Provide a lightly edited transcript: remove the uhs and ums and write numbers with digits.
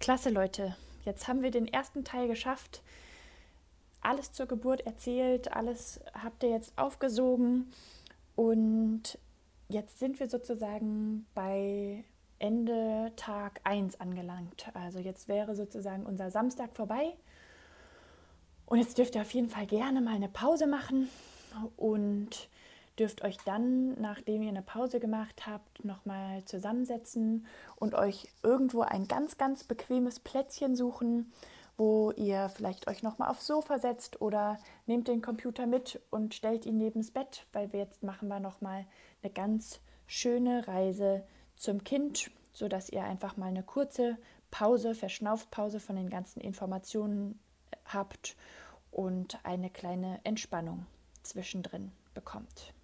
Klasse, Leute. Jetzt haben wir den ersten Teil geschafft. Alles zur Geburt erzählt, alles habt ihr jetzt aufgesogen. Und jetzt sind wir sozusagen bei Ende Tag 1 angelangt. Also jetzt wäre sozusagen unser Samstag vorbei. Und jetzt dürft ihr auf jeden Fall gerne mal eine Pause machen und dürft euch dann, nachdem ihr eine Pause gemacht habt, nochmal zusammensetzen und euch irgendwo ein ganz, ganz bequemes Plätzchen suchen, wo ihr vielleicht euch nochmal aufs Sofa setzt oder nehmt den Computer mit und stellt ihn neben das Bett, weil jetzt machen wir nochmal eine ganz schöne Reise zum Kind, sodass ihr einfach mal eine kurze Pause, Verschnaufpause von den ganzen Informationen habt und eine kleine Entspannung zwischendrin bekommt.